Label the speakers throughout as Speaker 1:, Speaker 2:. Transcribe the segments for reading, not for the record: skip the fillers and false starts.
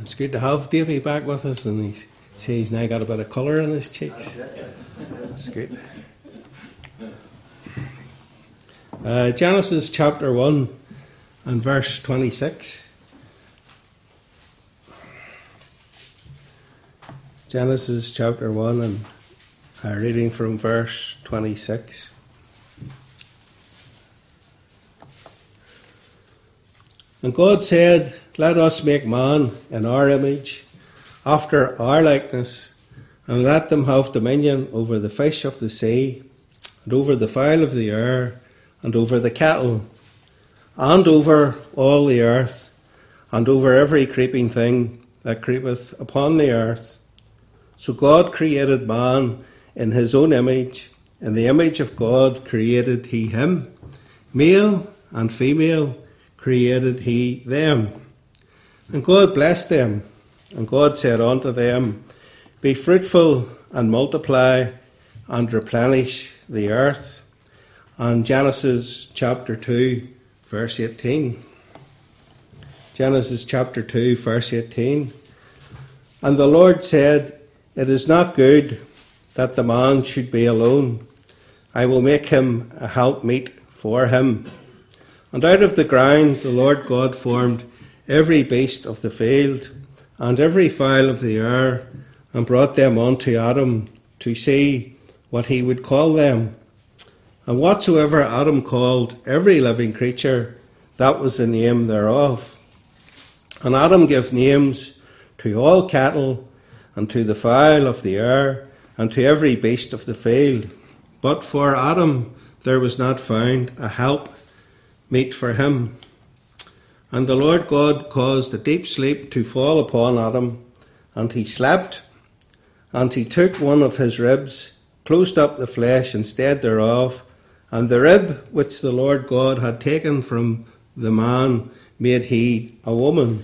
Speaker 1: It's good to have Davey back with us, and he says he's now got a bit of colour in his cheeks. That's good. Genesis chapter 1 and verse 26. Genesis chapter 1 and reading from verse 26. And God said, "Let us make man in our image, after our likeness, and let them have dominion over the fish of the sea, and over the fowl of the air, and over the cattle, and over all the earth, and over every creeping thing that creepeth upon the earth." So God created man in his own image. In the image of God created he him. Male and female created he them. And God blessed them. And God said unto them, "Be fruitful and multiply and replenish the earth." And Genesis chapter 2, verse 18. Genesis chapter 2, verse 18. And the Lord said, "It is not good that the man should be alone. I will make him a helpmeet for him." And out of the ground the Lord God formed every beast of the field, and every fowl of the air, and brought them unto Adam to see what he would call them. And whatsoever Adam called every living creature, that was the name thereof. And Adam gave names to all cattle, and to the fowl of the air, and to every beast of the field. But for Adam there was not found a help meet for him. And the Lord God caused a deep sleep to fall upon Adam, and he slept. And he took one of his ribs, closed up the flesh instead thereof, and the rib which the Lord God had taken from the man made he a woman,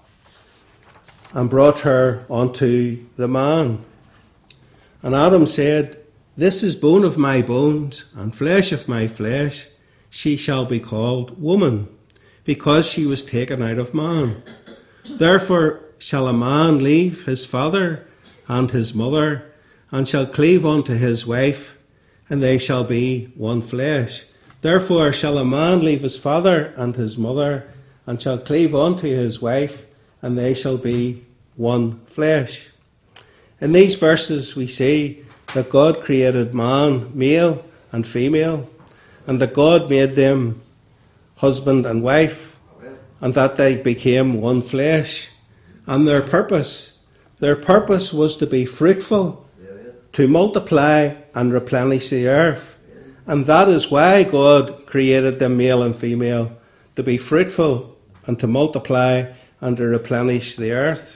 Speaker 1: and brought her unto the man. And Adam said, "This is bone of my bones, and flesh of my flesh. She shall be called woman, because she was taken out of man. Therefore shall a man leave his father and his mother, and shall cleave unto his wife, and they shall be one flesh. Therefore shall a man leave his father and his mother, and shall cleave unto his wife, and they shall be one flesh." In these verses we see that God created man, male and female, and that God made them husband and wife, and that they became one flesh. And their purpose was to be fruitful, to multiply and replenish the earth. And that is why God created them male and female, to be fruitful and to multiply and to replenish the earth.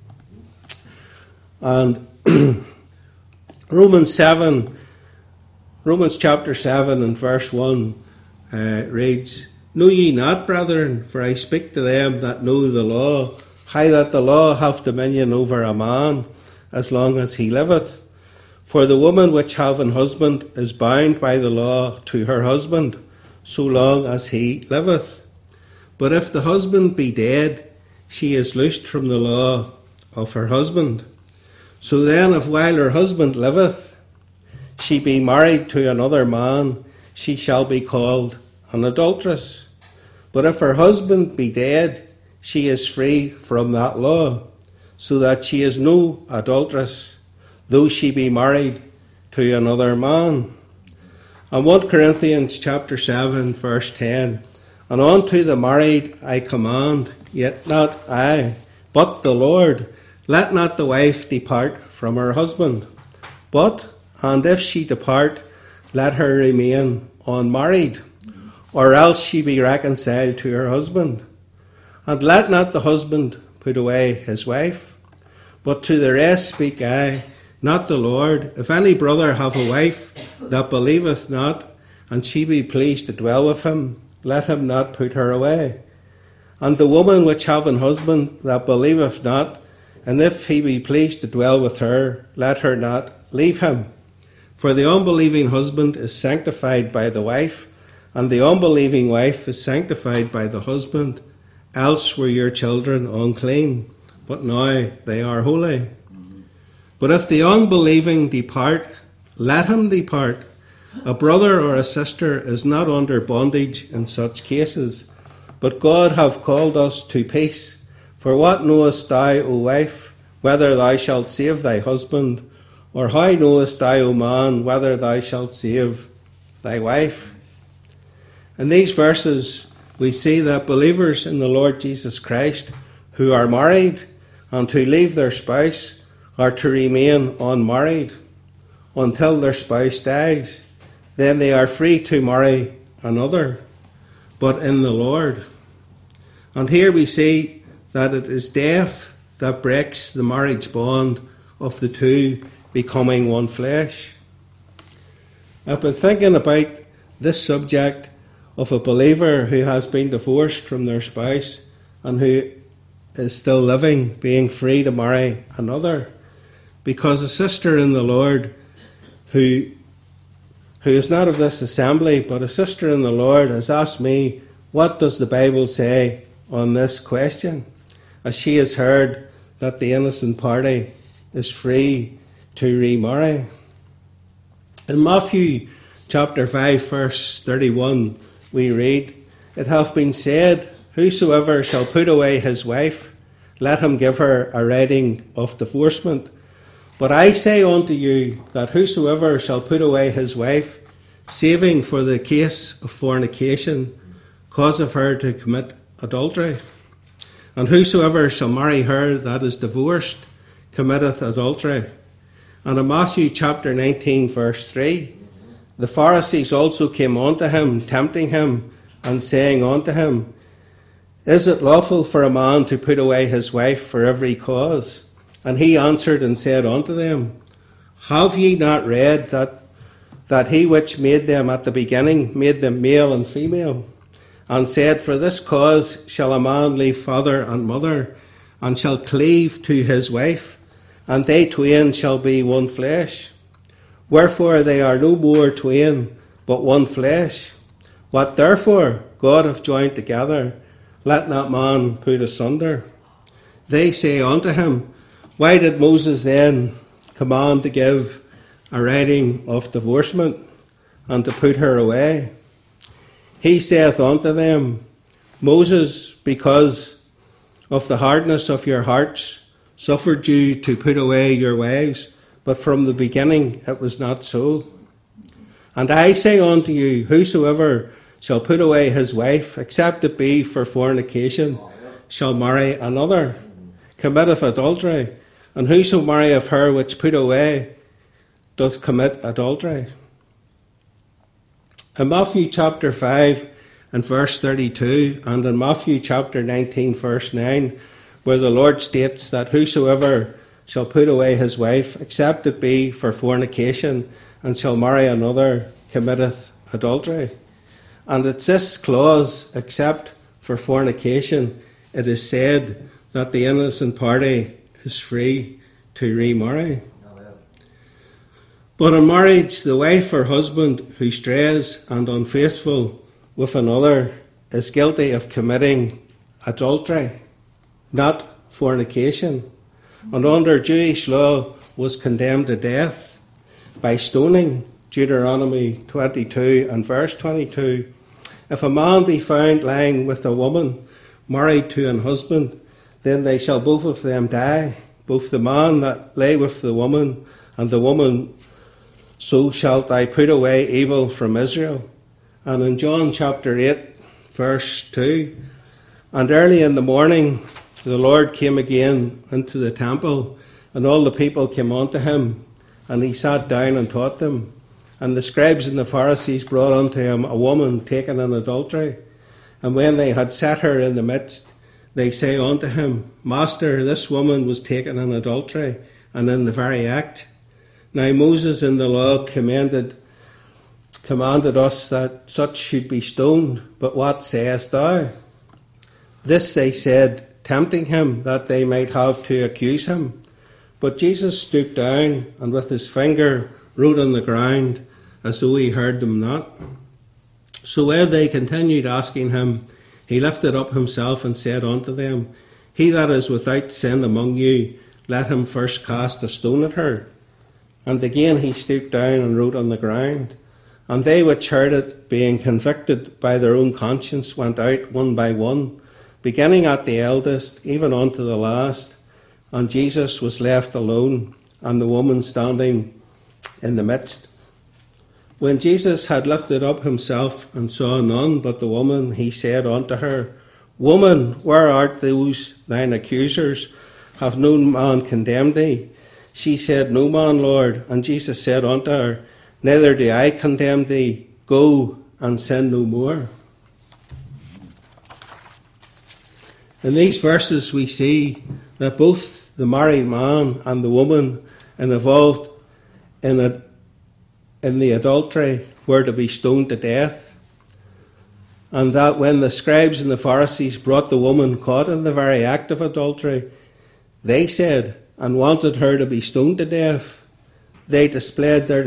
Speaker 1: And Romans chapter 7 and verse 1 reads, "Know ye not, brethren, for I speak to them that know the law, how that the law hath dominion over a man, as long as he liveth. For the woman which hath an husband is bound by the law to her husband, so long as he liveth. But if the husband be dead, she is loosed from the law of her husband. So then, if while her husband liveth, she be married to another man, she shall be called an adulteress. But if her husband be dead, she is free from that law, so that she is no adulteress, though she be married to another man." And 1 Corinthians chapter 7 verse 10, "And unto the married I command, yet not I, but the Lord, let not the wife depart from her husband. And if she depart, let her remain unmarried, or else she be reconciled to her husband. And let not the husband put away his wife. But to the rest speak I, not the Lord. If any brother have a wife that believeth not, and she be pleased to dwell with him, let him not put her away. And the woman which have an husband that believeth not, and if he be pleased to dwell with her, let her not leave him. For the unbelieving husband is sanctified by the wife, and the unbelieving wife is sanctified by the husband. Else were your children unclean, but now they are holy. But if the unbelieving depart, let him depart. A brother or a sister is not under bondage in such cases, but God hath called us to peace. For what knowest thou, O wife, whether thou shalt save thy husband? Or how knowest thou, O man, whether thou shalt save thy wife? In these verses we see that believers in the Lord Jesus Christ who are married and who leave their spouse are to remain unmarried until their spouse dies. Then they are free to marry another, but in the Lord. And here we see that it is death that breaks the marriage bond of the two becoming one flesh. I've been thinking about this subject of a believer who has been divorced from their spouse and who is still living, being free to marry another. Because a sister in the Lord who is not of this assembly, but a sister in the Lord, has asked me, what does the Bible say on this question? As she has heard that the innocent party is free to remarry. In Matthew chapter 5, verse 31, we read, It hath been said, Whosoever shall put away his wife, let him give her a writing of divorcement. But I say unto you, that whosoever shall put away his wife, saving for the case of fornication, causeth her to commit adultery. And whosoever shall marry her that is divorced, committeth adultery. And in Matthew chapter 19, verse 3, the Pharisees also came unto him, tempting him, and saying unto him, Is it lawful for a man to put away his wife for every cause? And he answered and said unto them, Have ye not read that he which made them at the beginning made them male and female? And said, For this cause shall a man leave father and mother, and shall cleave to his wife, and they twain shall be one flesh. Wherefore they are no more twain, but one flesh. What therefore God hath joined together, let not man put asunder. They say unto him, Why did Moses then command to give a writing of divorcement, and to put her away? He saith unto them, Moses, because of the hardness of your hearts, suffered you to put away your wives, but from the beginning it was not so. And I say unto you, Whosoever shall put away his wife, except it be for fornication, shall marry another, committeth adultery. And whoso marrieth her which put away, doth commit adultery. In Matthew chapter 5 and verse 32, and in Matthew chapter 19 verse 9, where the Lord states that whosoever shall put away his wife, except it be for fornication, and shall marry another, committeth adultery. And it's this clause, except for fornication, it is said that the innocent party is free to remarry. But in marriage, the wife or husband who strays and unfaithful with another is guilty of committing adultery, not fornication, and under Jewish law was condemned to death by stoning, Deuteronomy 22 and verse 22. If a man be found lying with a woman married to an husband, then they shall both of them die, both the man that lay with the woman and the woman. So shalt thou put away evil from Israel. And in John chapter 8, verse 2, And early in the morning the Lord came again into the temple, and all the people came unto him, and he sat down and taught them. And the scribes and the Pharisees brought unto him a woman taken in adultery. And when they had set her in the midst, they say unto him, Master, this woman was taken in adultery, and in the very act. Now Moses in the law commanded us that such should be stoned, but what sayest thou? This they said, tempting him, that they might have to accuse him. But Jesus stooped down, and with his finger wrote on the ground, as though he heard them not. So when they continued asking him, he lifted up himself and said unto them, He that is without sin among you, let him first cast a stone at her. And again he stooped down and wrote on the ground. And they which heard it, being convicted by their own conscience, went out one by one, beginning at the eldest, even unto the last. And Jesus was left alone, and the woman standing in the midst. When Jesus had lifted up himself and saw none but the woman, he said unto her, Woman, where art those thine accusers? Have no man condemned thee? She said, No man, Lord. And Jesus said unto her, Neither do I condemn thee. Go and sin no more. In these verses we see that both the married man and the woman involved in the adultery were to be stoned to death. And that when the scribes and the Pharisees brought the woman caught in the very act of adultery, they said and wanted her to be stoned to death. They displayed their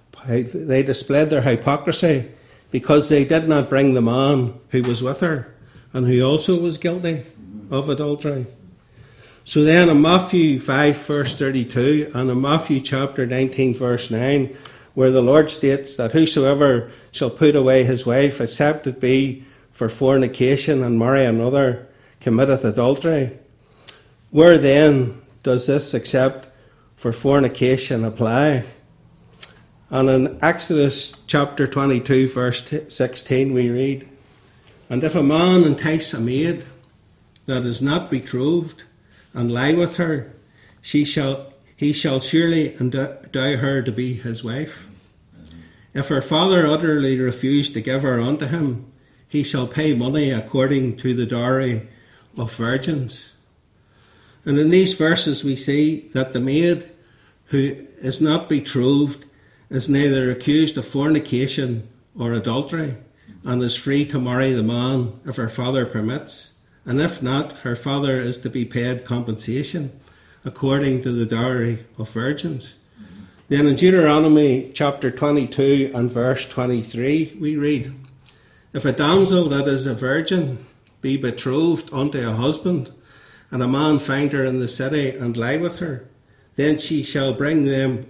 Speaker 1: hypocrisy because they did not bring the man who was with her and who also was guilty of adultery. So then in Matthew 5 verse 32 and in Matthew chapter 19 verse 9, where the Lord states that whosoever shall put away his wife, except it be for fornication, and marry another, committeth adultery. Where then does this except for fornication apply? And in Exodus chapter 22 verse 16 we read, And if a man entice a maid that is not betrothed, and lie with her, he shall surely endow her to be his wife. If her father utterly refuse to give her unto him, he shall pay money according to the dowry of virgins. And in these verses we see that the maid who is not betrothed is neither accused of fornication or adultery, and is free to marry the man if her father permits. And if not, her father is to be paid compensation according to the dowry of virgins. Then in Deuteronomy chapter 22 and verse 23 we read, If a damsel that is a virgin be betrothed unto a husband, and a man find her in the city and lie with her, then ye shall bring them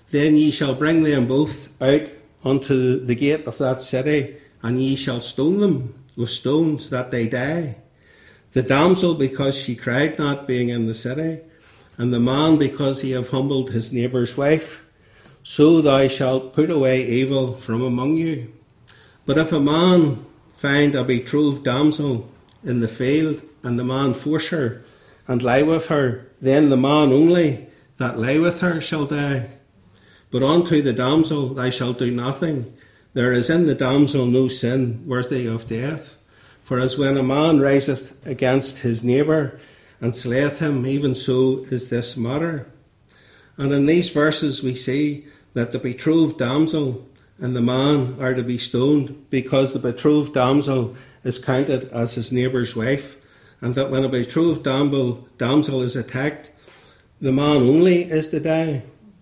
Speaker 1: both out unto the gate of that city, and ye shall stone them with stones that they die. The damsel because she cried not, being in the city, and the man because he have humbled his neighbour's wife. So thou shalt put away evil from among you. But if a man find a betrothed damsel in the field, and the man force her, and lie with her, then the man only that lie with her shall die. But unto the damsel thou shalt do nothing. There is in the damsel no sin worthy of death. For as when a man riseth against his neighbour, and slayeth him, even so is this matter. And in these verses we see that the betrothed damsel and the man are to be stoned, because the betrothed damsel is counted as his neighbour's wife, and that when a betrothed damsel is attacked, the man only is to die.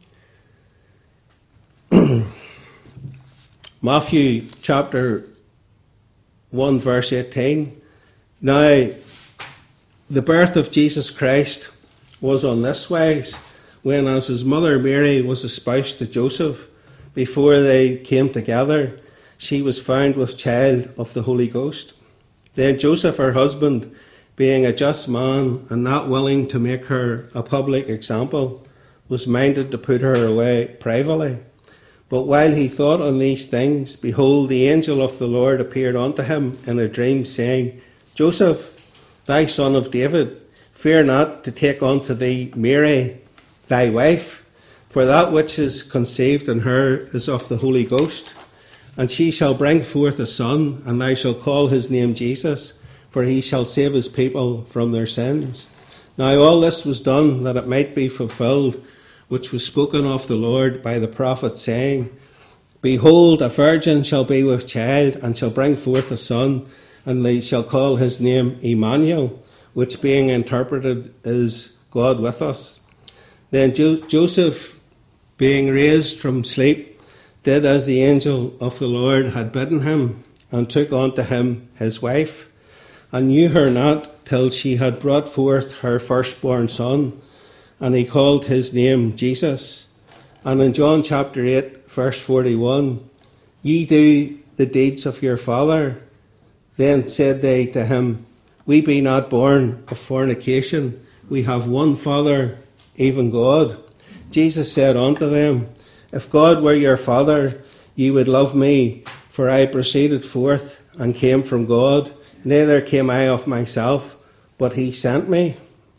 Speaker 1: Matthew chapter 1 verse 18. Now, the birth of Jesus Christ was on this wise, when as his mother Mary was espoused to Joseph, before they came together, she was found with child of the Holy Ghost. Then Joseph, her husband, being a just man, and not willing to make her a public example, was minded to put her away privately. But while he thought on these things, behold, the angel of the Lord appeared unto him in a dream, saying, Joseph, thy son of David, fear not to take unto thee Mary, thy wife, for that which is conceived in her is of the Holy Ghost. And she shall bring forth a son, and thou shalt call his name Jesus, for he shall save his people from their sins. Now all this was done that it might be fulfilled, which was spoken of the Lord by the prophet, saying, Behold, a virgin shall be with child, and shall bring forth a son, and they shall call his name Emmanuel, which being interpreted is God with us. Then Joseph, being raised from sleep, did as the angel of the Lord had bidden him, and took unto him his wife, and knew her not till she had brought forth her firstborn son, and he called his name Jesus. And in John chapter 8, verse 41, Ye do the deeds of your father. Then said they to him, We be not born of fornication. We have one Father, even God. Jesus said unto them, If God were your Father, ye would love me, for I proceeded forth and came from God. Neither came I of myself, but he sent me.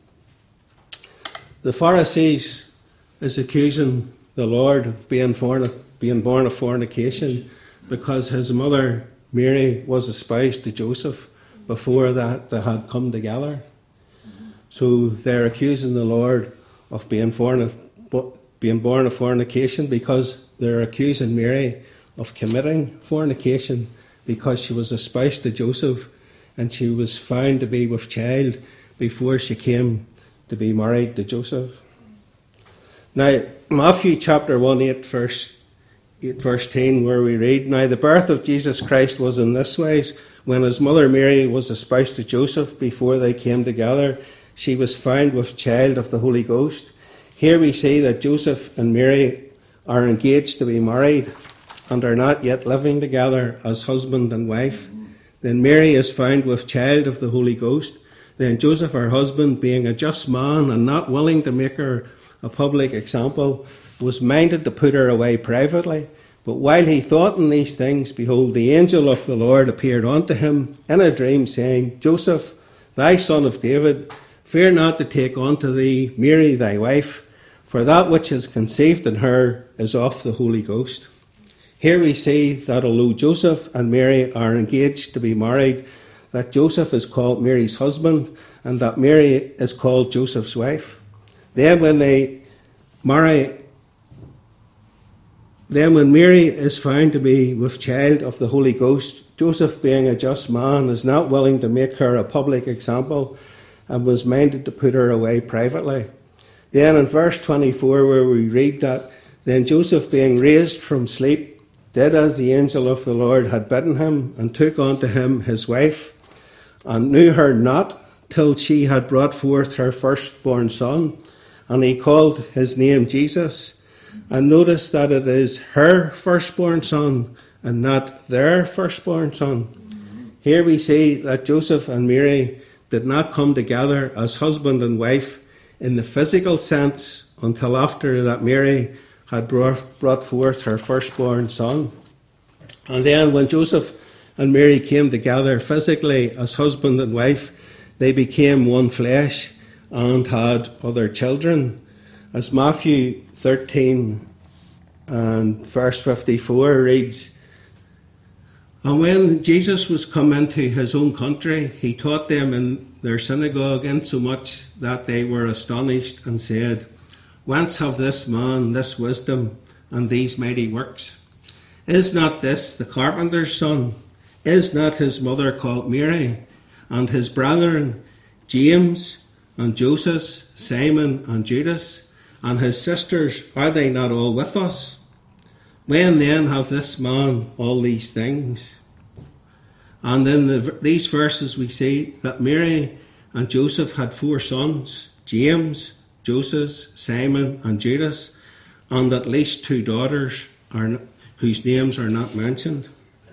Speaker 1: The Pharisees is accusing the Lord of being born of fornication because his mother Mary was espoused to Joseph before that they had come together. So they're accusing the Lord of being born of fornication because they're accusing Mary of committing fornication because she was espoused to Joseph and she was found to be with child before she came to be married to Joseph. Now, Matthew chapter 1, 8 verse 10, where we read, Now the birth of Jesus Christ was in this wise. When his mother Mary was espoused to Joseph before they came together, she was found with child of the Holy Ghost. Here we see that Joseph and Mary are engaged to be married and are not yet living together as husband and wife. Then Mary is found with child of the Holy Ghost. Then Joseph, her husband, being a just man and not willing to make her a public example, was minded to put her away privately. But while he thought on these things, behold, the angel of the Lord appeared unto him in a dream, saying, Joseph, thy son of David, fear not to take unto thee Mary thy wife, for that which is conceived in her is of the Holy Ghost. Here we see that although Joseph and Mary are engaged to be married, that Joseph is called Mary's husband and that Mary is called Joseph's wife. Then when Mary is found to be with child of the Holy Ghost, Joseph, being a just man, is not willing to make her a public example and was minded to put her away privately. Then in verse 24, where we read that, Then Joseph, being raised from sleep, did as the angel of the Lord had bidden him, and took unto him his wife, and knew her not till she had brought forth her firstborn son, and he called his name Jesus. And notice that it is her firstborn son and not their firstborn son. Here we see that Joseph and Mary did not come together as husband and wife in the physical sense until after that Mary had brought forth her firstborn son. And then when Joseph and Mary came together physically as husband and wife, they became one flesh and had other children. As Matthew 13 and verse 54 reads, And when Jesus was come into his own country, he taught them in their synagogue, insomuch that they were astonished, and said, Whence have this man this wisdom and these mighty works? Is not this the carpenter's son? Is not his mother called Mary, and his brethren James and Joseph, Simon and Judas, and his sisters, are they not all with us? When then have this man all these things? And in these verses we see that Mary and Joseph had 4 sons, James, Joseph, Simon and Judas, and at least 2 daughters whose names are not mentioned.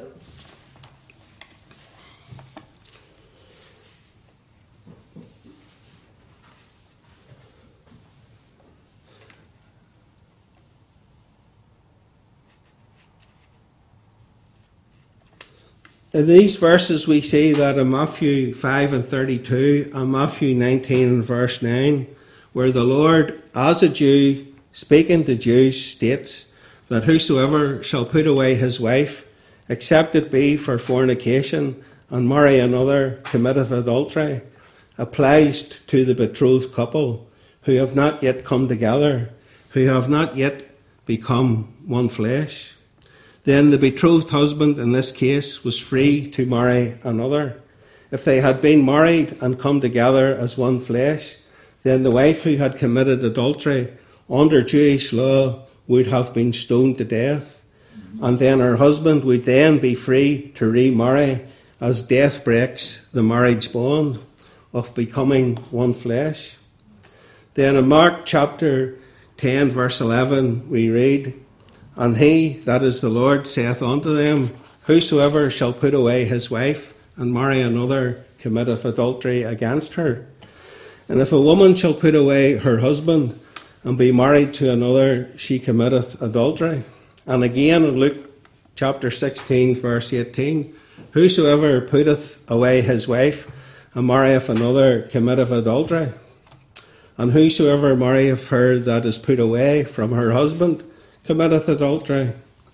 Speaker 1: In these verses we see that in Matthew 5 and 32 and Matthew 19 and verse 9, where the Lord, as a Jew, speaking to Jews, states that whosoever shall put away his wife, except it be for fornication, and marry another, committeth adultery, applies to the betrothed couple who have not yet come together, who have not yet become one flesh. Then the betrothed husband in this case was free to marry another. If they had been married and come together as one flesh, then the wife who had committed adultery under Jewish law would have been stoned to death. And then her husband would then be free to remarry as death breaks the marriage bond of becoming one flesh. Then in Mark chapter 10 verse 11 we read, "And he, that is the Lord, saith unto them, Whosoever shall put away his wife and marry another committeth adultery against her. And if a woman shall put away her husband and be married to another, she committeth adultery." And again in Luke chapter 16 verse 18, "Whosoever putteth away his wife and marrieth another committeth adultery. And whosoever marrieth her that is put away from her husband committeth adultery."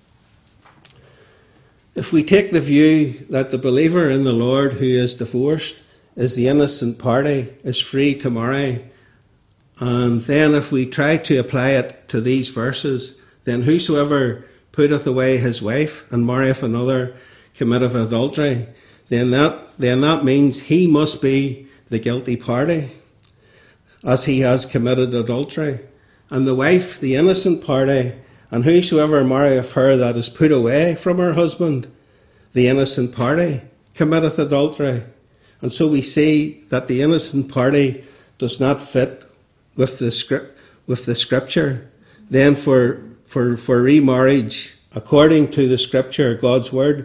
Speaker 1: If we take the view that the believer in the Lord who is divorced is the innocent party, is free to marry, and then if we try to apply it to these verses, then whosoever putteth away his wife and marrieth another committeth adultery, then that means he must be the guilty party, as he has committed adultery, and the wife the innocent party. And whosoever marrieth her that is put away from her husband, the innocent party, committeth adultery. And so we see that the innocent party does not fit with the scripture. Then for remarriage, according to the scripture, God's word,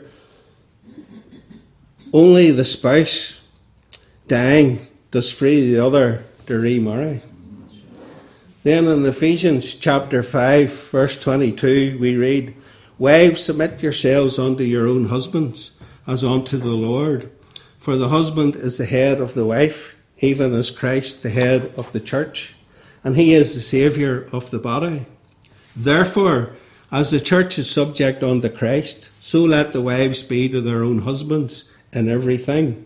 Speaker 1: only the spouse dying does free the other to remarry. Then in Ephesians chapter 5 verse 22 we read, "Wives, submit yourselves unto your own husbands as unto the Lord. For the husband is the head of the wife, even as Christ the head of the church, and he is the Saviour of the body. Therefore, as the church is subject unto Christ, so let the wives be to their own husbands in everything.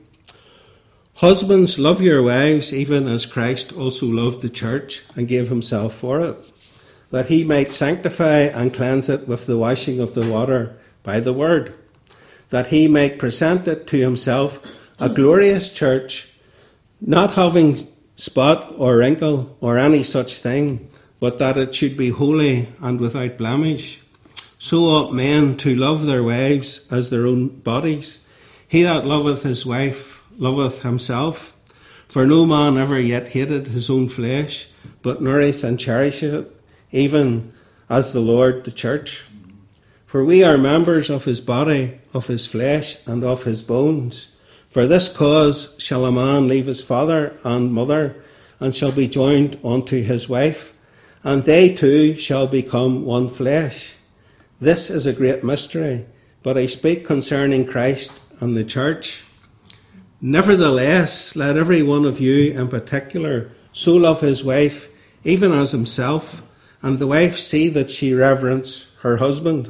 Speaker 1: Husbands, love your wives, even as Christ also loved the church and gave himself for it, that he might sanctify and cleanse it with the washing of the water by the word, that he might present it to himself a glorious church, not having spot or wrinkle or any such thing, but that it should be holy and without blemish. So ought men to love their wives as their own bodies. He that loveth his wife loveth himself. For no man ever yet hated his own flesh, but nourisheth and cherisheth it, even as the Lord the church. For we are members of his body, of his flesh, and of his bones. For this cause shall a man leave his father and mother, and shall be joined unto his wife, and they two shall become one flesh. This is a great mystery, but I speak concerning Christ and the church. Nevertheless, let every one of you in particular so love his wife, even as himself, and the wife see that she reverence her husband."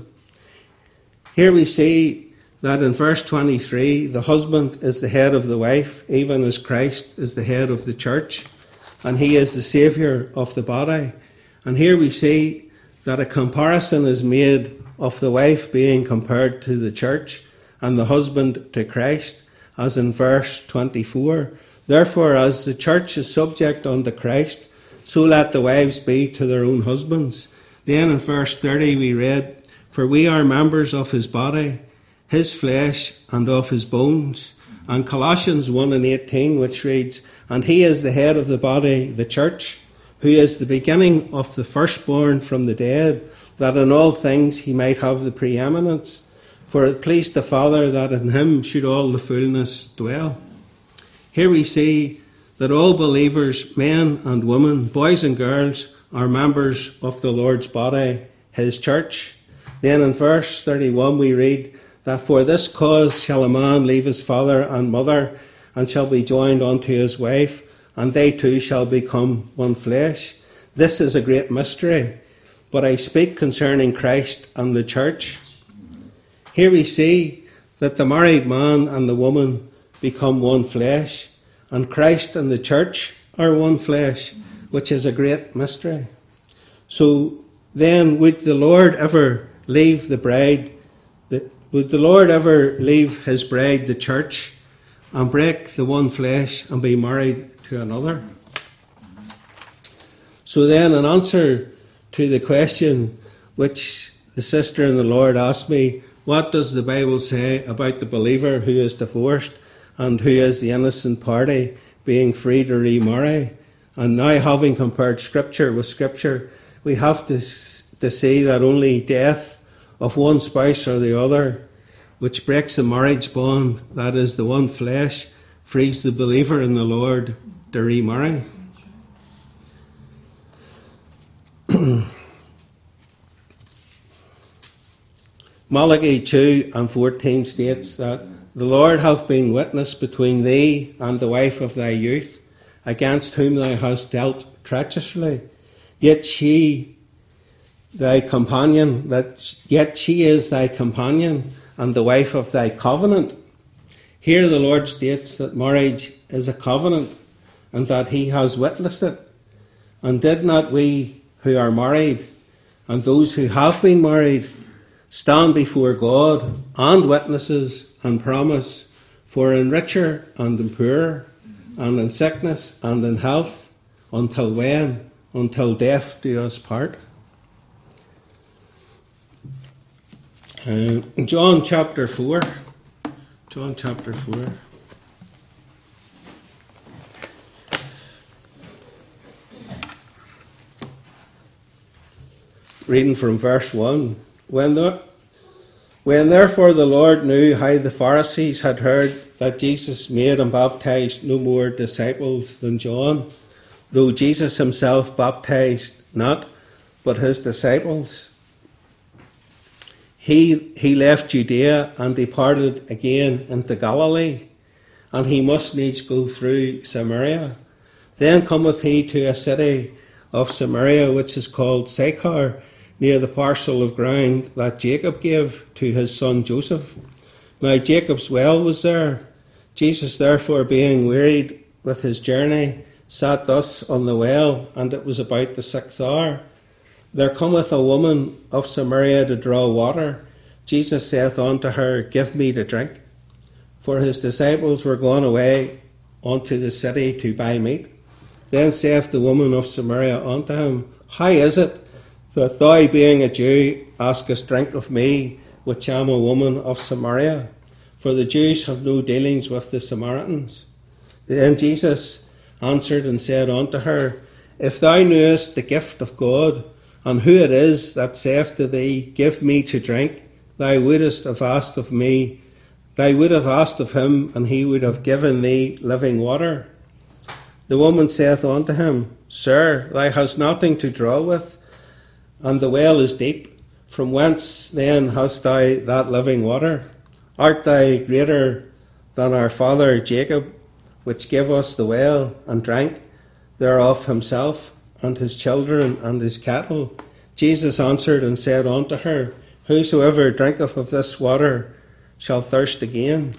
Speaker 1: Here we see that in verse 23, the husband is the head of the wife, even as Christ is the head of the church, and he is the Saviour of the body. And here we see that a comparison is made of the wife being compared to the church and the husband to Christ, as in verse 24. Therefore, as the church is subject unto Christ, so let the wives be to their own husbands. Then in verse 30 we read, "For we are members of his body, his flesh, and of his bones." And Colossians 1:18, which reads, "And he is the head of the body, the church, who is the beginning of the firstborn from the dead, that in all things he might have the preeminence. For it pleased the Father that in him should all the fullness dwell." Here we see that all believers, men and women, boys and girls, are members of the Lord's body, his church. Then in verse 31 we read that "For this cause shall a man leave his father and mother, and shall be joined unto his wife, and they two shall become one flesh. This is a great mystery, but I speak concerning Christ and the church." Here we see that the married man and the woman become one flesh, and Christ and the church are one flesh, which is a great mystery. So then, would the Lord ever leave the bride? Would the Lord ever leave his bride, the church, and break the one flesh and be married to another? So then, in answer to the question which the sister in the Lord asked me, What does the Bible say about the believer who is divorced and who is the innocent party being free to remarry? And now, having compared Scripture with Scripture, we have to see that only death of one spouse or the other, which breaks the marriage bond, that is the one flesh, frees the believer in the Lord to remarry. Malachi 2:14 states that the Lord hath been witness between thee and the wife of thy youth, against whom thou hast dealt treacherously. Yet she is thy companion, and the wife of thy covenant. Here the Lord states that marriage is a covenant, and that he has witnessed it. And did not we who are married, and those who have been married, stand before God and witnesses and promise, for in richer and in poorer, and in sickness and in health, until when? Until death do us part. John chapter 4. John chapter 4. Reading from verse 1. When therefore the Lord knew how the Pharisees had heard that Jesus made and baptized no more disciples than John, though Jesus himself baptized not, but his disciples, he left Judea and departed again into Galilee, and he must needs go through Samaria. Then cometh he to a city of Samaria, which is called Sychar, near the parcel of ground that Jacob gave to his son Joseph. Now Jacob's well was there. Jesus therefore, being wearied with his journey, sat thus on the well, and it was about the 6th hour. There cometh a woman of Samaria to draw water. Jesus saith unto her, Give me to drink. For his disciples were gone away unto the city to buy meat. Then saith the woman of Samaria unto him, How is it that thou, being a Jew, askest drink of me, which am a woman of Samaria? For the Jews have no dealings with the Samaritans. Then Jesus answered and said unto her, If thou knewest the gift of God, and who it is that saith to thee, Give me to drink, thou wouldst have asked of me, thou would have asked of him, and he would have given thee living water. The woman saith unto him, Sir, thou hast nothing to draw with, and the well is deep. From whence then hast thou that living water? Art thou greater than our father Jacob, which gave us the well, and drank thereof himself, and his children, and his cattle? Jesus answered and said unto her, Whosoever drinketh of this water shall thirst again.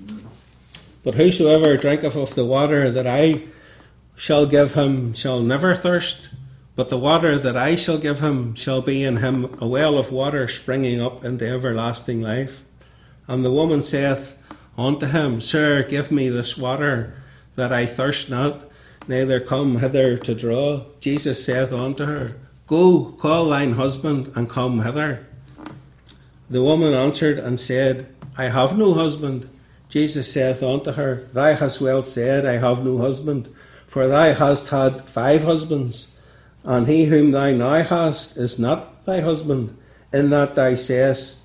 Speaker 1: But whosoever drinketh of the water that I shall give him shall never thirst. But the water that I shall give him shall be in him a well of water springing up into everlasting life. And the woman saith unto him, Sir, give me this water, that I thirst not, neither come hither to draw. Jesus saith unto her, Go, call thine husband, and come hither. The woman answered and said, I have no husband. Jesus saith unto her, Thou hast well said, I have no husband, for thou hast had 5 husbands, and he whom thou now hast is not thy husband, in that thou sayest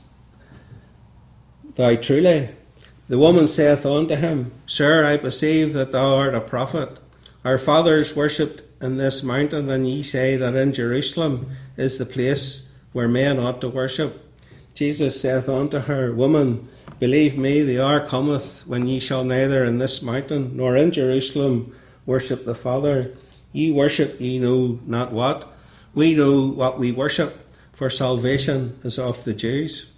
Speaker 1: thou truly. The woman saith unto him, Sir, I perceive that thou art a prophet. Our fathers worshipped in this mountain, and ye say that in Jerusalem is the place where men ought to worship. Jesus saith unto her, Woman, believe me, the hour cometh when ye shall neither in this mountain nor in Jerusalem worship the Father. Ye worship ye know not what. We know what we worship, for salvation is of the Jews.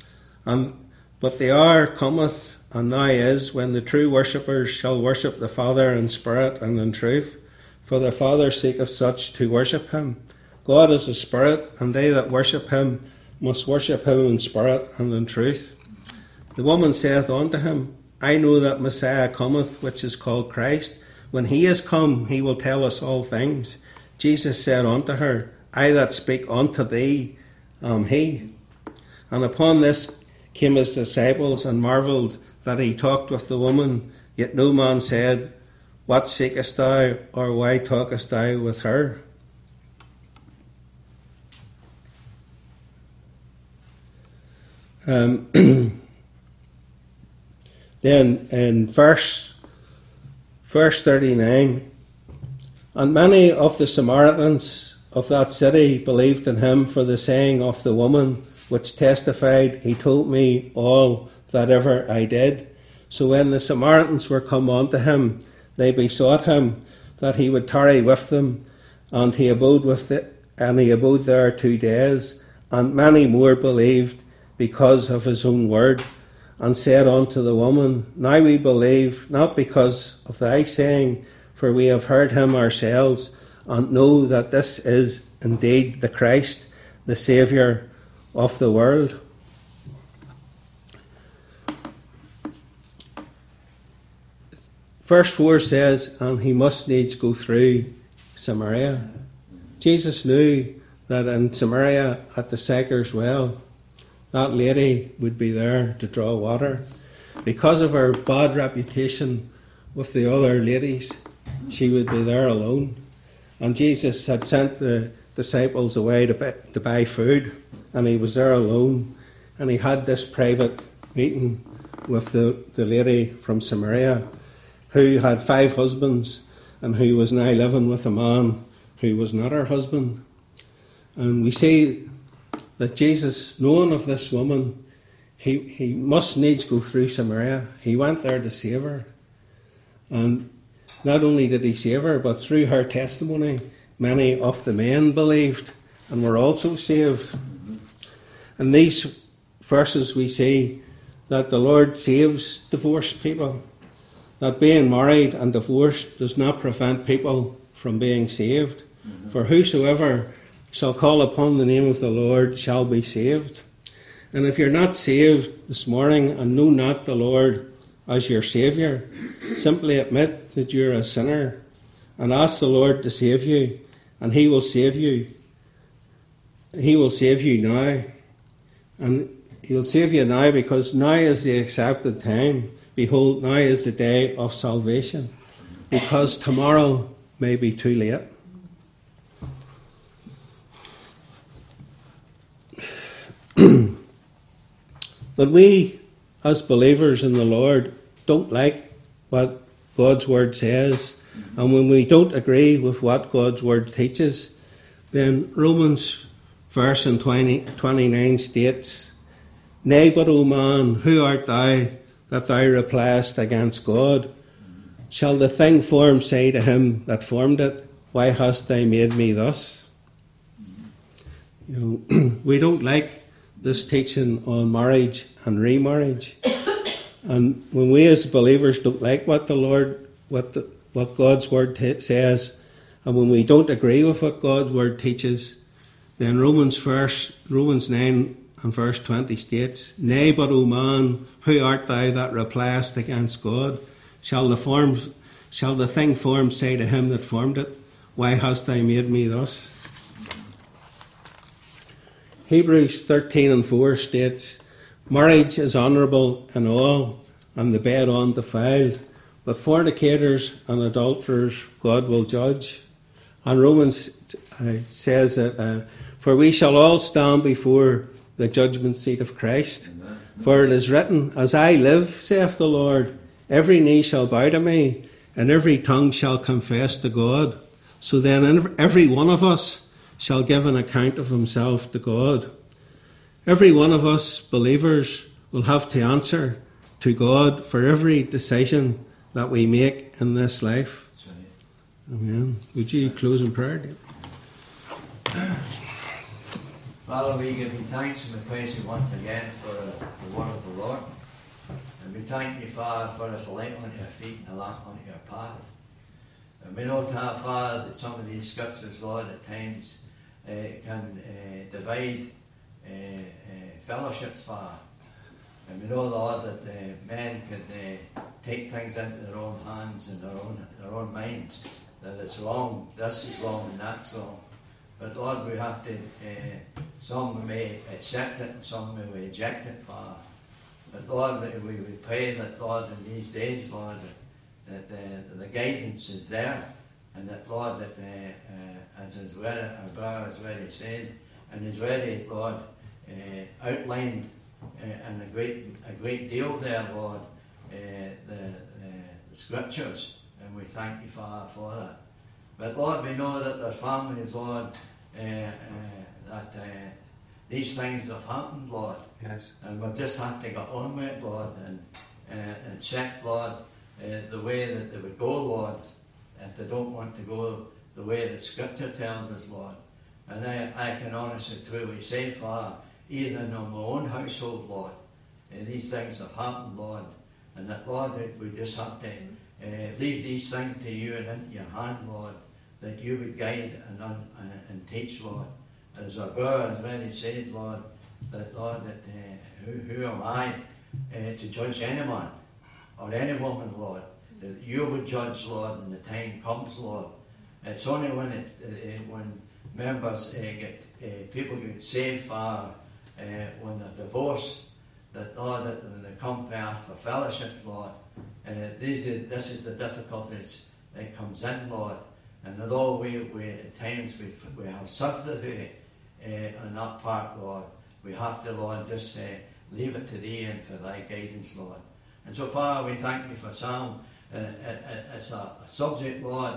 Speaker 1: But the hour cometh, and now is, when the true worshippers shall worship the Father in spirit and in truth, for the Father seeketh such to worship him. God is a spirit, and they that worship him must worship him in spirit and in truth. The woman saith unto him, I know that Messiah cometh, which is called Christ. When he is come, he will tell us all things. Jesus said unto her, I that speak unto thee am he. And upon this came his disciples and marvelled that he talked with the woman, yet no man said, What seekest thou, or why talkest thou with her? Then in verse 39, and many of the Samaritans of that city believed in him for the saying of the woman, which testified, He told me all that ever I did. So when the Samaritans were come unto him, they besought him that he would tarry with them, and he abode there 2 days. And many more believed because of his own word, and said unto the woman, Now we believe, not because of thy saying, for we have heard him ourselves, and know that this is indeed the Christ, the Saviour of the world. Verse 4 says, and he must needs go through Samaria. Jesus knew that in Samaria at the Sychar's well, that lady would be there to draw water. Because of her bad reputation with the other ladies, she would be there alone. And Jesus had sent the disciples away to buy food, and he was there alone. And he had this private meeting with the lady from Samaria, who had 5 husbands, and who was now living with a man who was not her husband. And we see that Jesus, knowing of this woman, he must needs go through Samaria. He went there to save her. And not only did he save her, but through her testimony, many of the men believed and were also saved. In these verses we see that the Lord saves divorced people. That being married and divorced does not prevent people from being saved. For whosoever shall call upon the name of the Lord shall be saved. And if you're not saved this morning and know not the Lord as your Saviour, simply admit that you're a sinner and ask the Lord to save you, and he will save you. He will save you now. And he'll save you now, because now is the accepted time. Behold, now is the day of salvation, because tomorrow may be too late. But we, as believers in the Lord, don't like what God's Word says. And when we don't agree with what God's Word teaches, then Romans verse 29 states, Nay, but, O man, who art thou that thou repliest against God? Shall the thing formed say to him that formed it, Why hast thou made me thus? We don't like this teaching on marriage and remarriage. And when we as believers don't like what God's Word says, and when we don't agree with what God's Word teaches, then Romans 9 and verse 20 states, Nay, but, O man, who art thou that repliest against God? Shall the thing formed say to him that formed it, Why hast thou made me thus? Hebrews 13 and 4 states, Marriage is honourable in all, and the bed undefiled, but fornicators and adulterers God will judge. And Romans says that, For we shall all stand before the judgment seat of Christ. Amen. For it is written, As I live, saith the Lord, every knee shall bow to me, and every tongue shall confess to God. So then every one of us shall give an account of himself to God. Every one of us believers will have to answer to God for every decision that we make in this life. Amen. Would you close in prayer, David?
Speaker 2: Father, we give you thanks and we praise you once again for the word of the Lord. And we thank you, Father, for us a light on your feet and a lamp on your path. And we know, Father, that some of these scriptures, Lord, at times can divide fellowships, Father. And we know, Lord, that men could take things into their own hands and their own minds, that it's wrong, this is wrong and that's wrong. But Lord, we have to, some may accept it and some may reject it, Father. But Lord, we pray that, Lord, in these days, Lord, that the guidance is there, and that, Lord, that as our brother has already said, and is already, Lord, outlined and a great deal there, Lord, the scriptures, and we thank you, Father, for that. But Lord, we know that there's families, Lord, that these things have happened, Lord.
Speaker 1: Yes.
Speaker 2: And we just have to get on with it, Lord, and check, Lord, the way that they would go, Lord, if they don't want to go the way that Scripture tells us, Lord. And I can honestly, truly say, Father, even in my own household, Lord, these things have happened, Lord, and that, Lord, that we just have to leave these things to you and into your hand, Lord, that you would guide and teach, Lord. As our brother has already said, Lord, that, Lord, that who am I to judge any man or any woman, Lord, that you would judge, Lord, when the time comes, Lord. It's only when members people get saved, Father, when they're divorced, that, Lord, that when they come to ask for fellowship, Lord, this is the difficulties that comes in, Lord. And although we at times we have sympathy on that part, Lord, we have to, Lord, just leave it to Thee and for Thy guidance, Lord. And so, Father, we thank You for Psalm. It's a subject, Lord,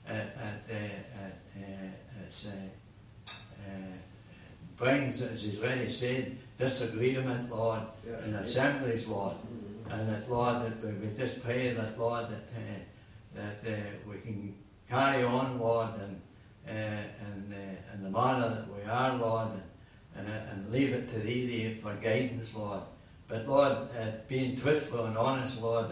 Speaker 2: brings, as He's already said, disagreement, Lord, in assemblies, Lord. And that, Lord, that we just pray that, Lord, that we can carry on, Lord, and the manner that we are, Lord, and leave it to Thee for guidance, Lord. But, Lord, being truthful and honest, Lord,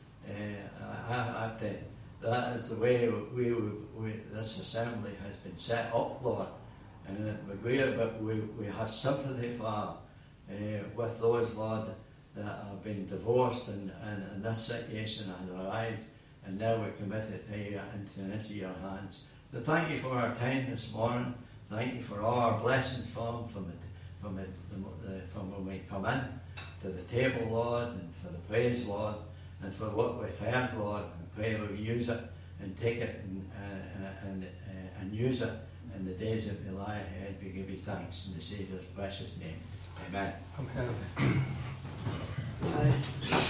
Speaker 2: that is the way this assembly has been set up, Lord. And we have sympathy for with those, Lord, that have been divorced and this situation has arrived, and now we're committed to You into Your hands. So thank You for our time this morning. Thank You for all our blessings from when we come in to the table, Lord, and for the praise, Lord, and for what we've heard, Lord. We pray we'll use it and take it and use it in the days that we lie ahead. We give You thanks in the Saviour's precious name. Amen.
Speaker 1: Amen.